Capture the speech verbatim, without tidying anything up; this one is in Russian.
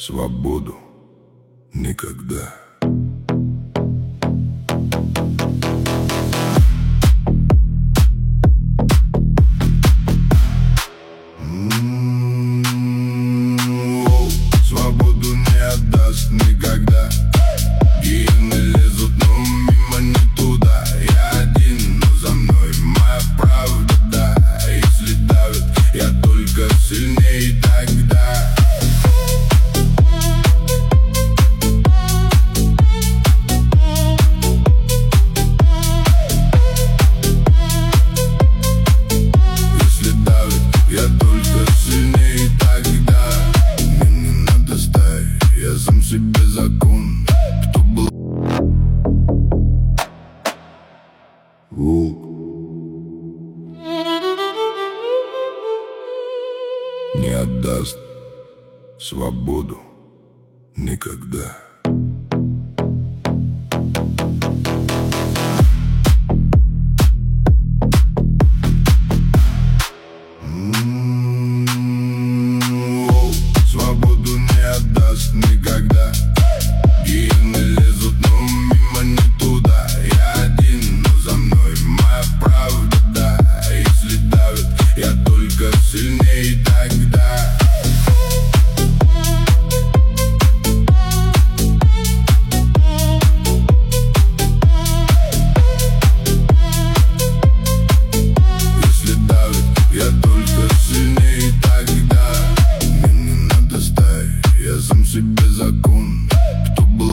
свободу никогда. Свободу не отдаст никогда. Гиены лезут, но мимо не туда. Я один, но за мной моя правда, да. Если давят, я только сильнее тогда. Если давят, я только сильнее тогда. Мне не надо ставить, я сам себе закон. Кто был волк, не отдаст свободу никогда.